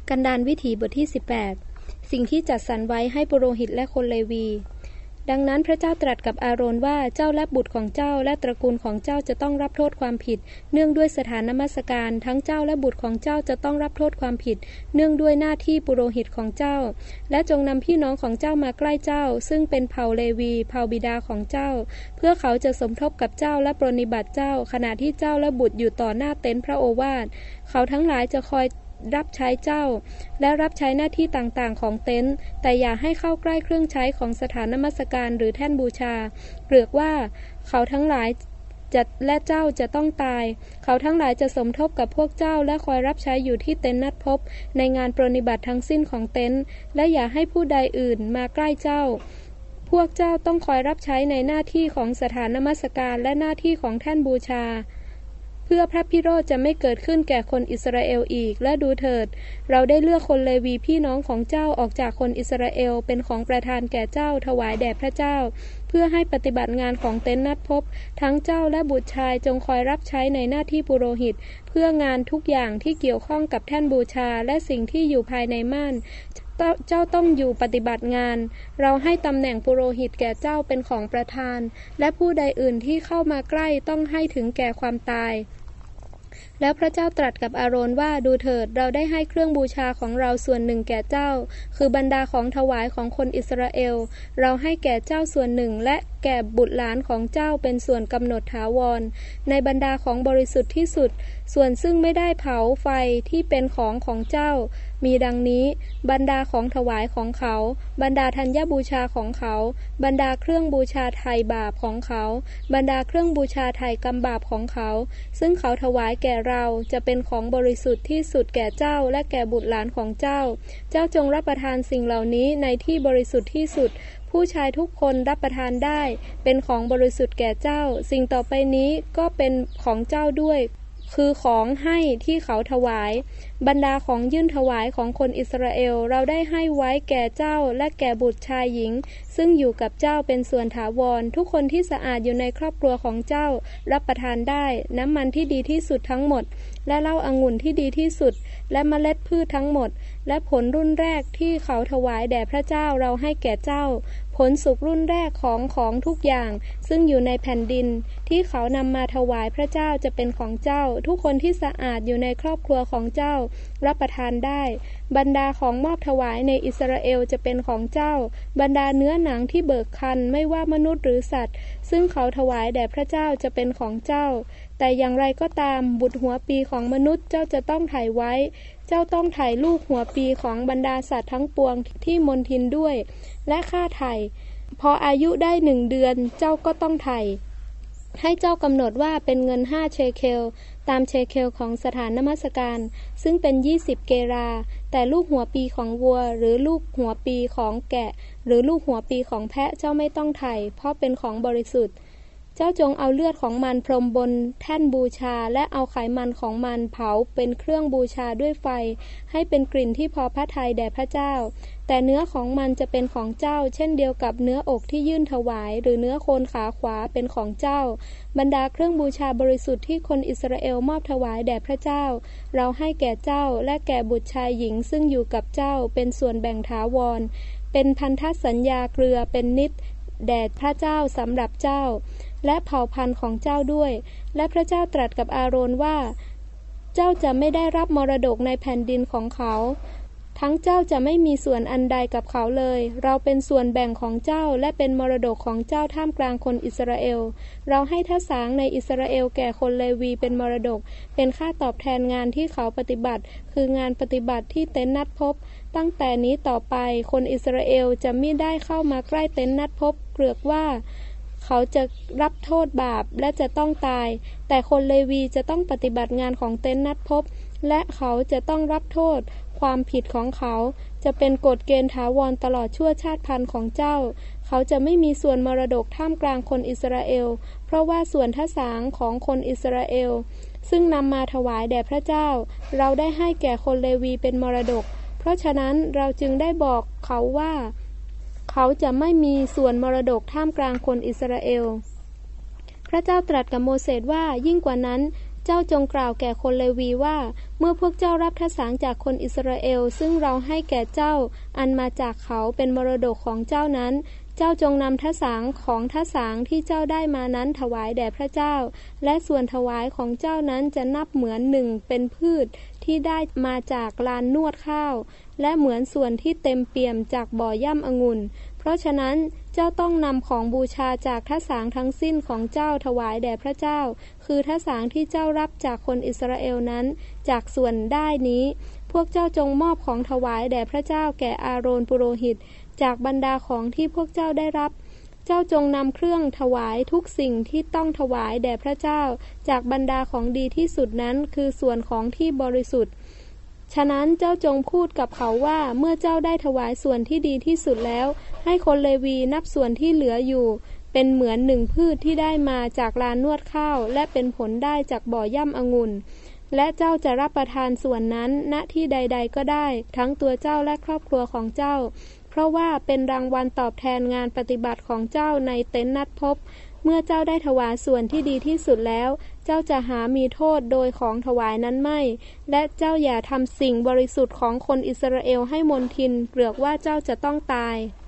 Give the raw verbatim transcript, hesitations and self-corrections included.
กันดารวิถีบทที่สิบแปดสิ่งที่จัดสรรไว้ให้ปุโรหิตและคนเลวีดังนั้นพระเจ้าตรัสกับอาโรนว่าเจ้าและบุตรของเจ้าและตระกูลของเจ้าจะต้องรับโทษความผิดเนื่องด้วยสถานนมัสการทั้งเจ้าและบุตรของเจ้าจะต้องรับโทษความผิดเนื่องด้วยหน้าที่ปุโรหิตของเจ้าและจงนำพี่น้องของเจ้ามาใกล้เจ้าซึ่งเป็นเผ่าเลวีเผ่าบิดาของเจ้าเพื่อเขาจะสมทบกับเจ้าและปรนนิบัติเจ้าขณะที่เจ้าและบุตรอยู่ต่อหน้าเต็นท์พระโอวาทเขาทั้งหลายจะคอยรับใช้เจ้าและรับใช้หน้าที่ต่างๆของเต็นท์แต่อย่าให้เข้าใกล้เครื่องใช้ของสถานนมัสการหรือแท่นบูชาเกลือกว่าเขาทั้งหลายจะและเจ้าจะต้องตายเขาทั้งหลายจะสมทบกับพวกเจ้าและคอยรับใช้อยู่ที่เต็นท์นัดพบในงานปรนนิบัติทั้งสิ้นของเต็นท์และอย่าให้ผู้ใดอื่นมาใกล้เจ้าพวกเจ้าต้องคอยรับใช้ในหน้าที่ของสถานนมัสการและหน้าที่ของแท่นบูชาเพื่อพระพิโรธจะไม่เกิดขึ้นแก่คนอิสราเอลอีกและดูเถิดเราได้เลือกคนเลวีพี่น้องของเจ้าออกจากคนอิสราเอลเป็นของประทานแก่เจ้าถวายแด่พระเจ้าเพื่อให้ปฏิบัติงานของเต็นท์นัดพบทั้งเจ้าและบุตรชายจงคอยรับใช้ในหน้าที่ปุโรหิตเพื่องานทุกอย่างที่เกี่ยวข้องกับแท่นบูชาและสิ่งที่อยู่ภายในม่านเจ้าต้องอยู่ปฏิบัติงานเราให้ตำแหน่งปุโรหิตแก่เจ้าเป็นของประทานและผู้ใดอื่นที่เข้ามาใกล้ต้องให้ถึงแก่ความตายแล้วพระเจ้าตรัสกับอาโรนว่าดูเถิดเราได้ให้เครื่องบูชาของเราส่วนหนึ่งแก่เจ้าคือบรรดาของถวายของคนอิสราเอลเราให้แก่เจ้าส่วนหนึ่งและแก่บุตรหลานของเจ้าเป็นส่วนกำหนดถาวรในบรรดาของบริสุทธิ์ที่สุดส่วนซึ่งไม่ได้เผาไฟที่เป็นของของเจ้ามีดังนี้บรรดาของถวายของเขาบรรดาธัญบูชาของเขาบรรดาเครื่องบูชาไถ่บาปของเขาบรรดาเครื่องบูชาไถ่กรรมบาปของเขาซึ่งเขาถวายแก่เราจะเป็นของบริสุทธิ์ที่สุดแก่เจ้าและแก่บุตรหลานของเจ้าเจ้าจงรับประทานสิ่งเหล่านี้ในที่บริสุทธิ์ที่สุดผู้ชายทุกคนรับประทานได้เป็นของบริสุทธิ์แก่เจ้าสิ่งต่อไปนี้ก็เป็นของเจ้าด้วยคือของให้ที่เขาถวายบรรดาของยื่นถวายของคนอิสราเอลเราได้ให้ไว้แก่เจ้าและแก่บุตรชายหญิงซึ่งอยู่กับเจ้าเป็นส่วนถาวรทุกคนที่สะอาดอยู่ในครอบครัวของเจ้ารับประทานได้น้ำมันที่ดีที่สุดทั้งหมดและเหล้าองุ่นที่ดีที่สุดและเมล็ดพืชทั้งหมดและผลรุ่นแรกที่เขาถวายแด่พระเจ้าเราให้แก่เจ้าผลสุกรุ่นแรกของของทุกอย่างซึ่งอยู่ในแผ่นดินที่เขานำมาถวายพระเจ้าจะเป็นของเจ้าทุกคนที่สะอาดอยู่ในครอบครัวของเจ้ารับประทานได้บรรดาของมอบถวายในอิสราเอลจะเป็นของเจ้าบรรดาเนื้อหนังที่เบิกคันไม่ว่ามนุษย์หรือสัตว์ซึ่งเขาถวายแด่พระเจ้าจะเป็นของเจ้าแต่อย่างไรก็ตามบุตรหัวปีของมนุษย์เจ้าจะต้องไถ่ไว้เจ้าต้องไถ่ลูกหัวปีของบรรดาสัตว์ทั้งปวงที่มณฑินด้วยและค่าไถ่พออายุได้หนึ่งเดือนเจ้าก็ต้องไถ่ให้เจ้ากำหนดว่าเป็นเงินห้าเชเคลตามเชเคลของสถานนมัสการซึ่งเป็นยี่สิบเกราแต่ลูกหัวปีของวัวหรือลูกหัวปีของแกะหรือลูกหัวปีของแพะเจ้าไม่ต้องไถ่เพราะเป็นของบริสุทธิ์เจ้าจงเอาเลือดของมันพรมบนแท่นบูชาและเอาไขมันของมันเผาเป็นเครื่องบูชาด้วยไฟให้เป็นกลิ่นที่พอพระทัยแด่พระเจ้าแต่เนื้อของมันจะเป็นของเจ้าเช่นเดียวกับเนื้ออกที่ยื่นถวายหรือเนื้อโคนขาขวาเป็นของเจ้าบรรดาเครื่องบูชาบริสุทธิ์ที่คนอิสราเอลมอบถวายแด่พระเจ้าเราให้แก่เจ้าและแก่บุตรชายหญิงซึ่งอยู่กับเจ้าเป็นส่วนแบ่งถาวรเป็นพันธสัญญาเกลือเป็นนิจแด่พระเจ้าสำหรับเจ้าและเผ่าพันธุ์ของเจ้าด้วยและพระเจ้าตรัสกับอาโรนว่าเจ้าจะไม่ได้รับมรดกในแผ่นดินของเขาทั้งเจ้าจะไม่มีส่วนอันใดกับเขาเลยเราเป็นส่วนแบ่งของเจ้าและเป็นมรดกของเจ้าท่ามกลางคนอิสราเอลเราให้ทสางในอิสราเอลแก่คนเลวีเป็นมรดกเป็นค่าตอบแทนงานที่เขาปฏิบัติคืองานปฏิบัติที่เต็นท์นัดพบตั้งแต่นี้ต่อไปคนอิสราเอลจะมิได้เข้ามาใกล้เต็นท์นัดพบเกลือกว่าเขาจะรับโทษบาปและจะต้องตายแต่คนเลวีจะต้องปฏิบัติงานของเต็นท์นัดพบและเขาจะต้องรับโทษความผิดของเขาจะเป็นกฎเกณฑ์ถาวรตลอดชั่วชาติพันธุ์ของเจ้าเขาจะไม่มีส่วนมรดกท่ามกลางคนอิสราเอลเพราะว่าส่วนทสางของคนอิสราเอลซึ่งนำมาถวายแด่พระเจ้าเราได้ให้แก่คนเลวีเป็นมรดกเพราะฉะนั้นเราจึงได้บอกเขาว่าเขาจะไม่มีส่วนมรดกท่ามกลางคนอิสราเอลพระเจ้าตรัสกับโมเสสว่ายิ่งกว่านั้น เจ้าจงกล่าวแก่คนเลวีว่าเมื่อพวกเจ้ารับทศางจากคนอิสราเอลซึ่งเราให้แก่เจ้าอันมาจากเขาเป็นมรดกของเจ้านั้นเจ้าจงนำทศางของทศางที่เจ้าได้มานั้นถวายแด่พระเจ้าและส่วนถวายของเจ้านั้นจะนับเหมือนหนึ่งเป็นพืชที่ได้มาจากลานนวดข้าวและเหมือนส่วนที่เต็มเปี่ยมจากบ่อย่ำองุ่นเพราะฉะนั้นเจ้าต้องนำของบูชาจากทศางทั้งสิ้นของเจ้าถวายแด่พระเจ้าคือทศางที่เจ้ารับจากคนอิสราเอลนั้นจากส่วนได้นี้พวกเจ้าจงมอบของถวายแด่พระเจ้าแก่อาโรนปุโรหิตจากบรรดาของที่พวกเจ้าได้รับเจ้าจงนำเครื่องถวายทุกสิ่งที่ต้องถวายแด่พระเจ้าจากบรรดาของดีที่สุดนั้นคือส่วนของที่บริสุทธิ์ฉะนั้นเจ้าจงพูดกับเขาว่าเมื่อเจ้าได้ถวายส่วนที่ดีที่สุดแล้วให้คนเลวีนับส่วนที่เหลืออยู่เป็นเหมือนหนึ่งพืชที่ได้มาจากลานนวดข้าวและเป็นผลได้จากบ่อย่ำองุ่นและเจ้าจะรับประทานส่วนนั้นณที่ใดๆก็ได้ทั้งตัวเจ้าและครอบครัวของเจ้าเพราะว่าเป็นรางวัลตอบแทนงานปฏิบัติของเจ้าในเต็นท์นัดพบเมื่อเจ้าได้ถวายส่วนที่ดีที่สุดแล้วเจ้าจะหามีโทษโดยของถวายนั้นไม่และเจ้าอย่าทำสิ่งบริสุทธิ์ของคนอิสราเอลให้มนทินเปลือกว่าเจ้าจะต้องตาย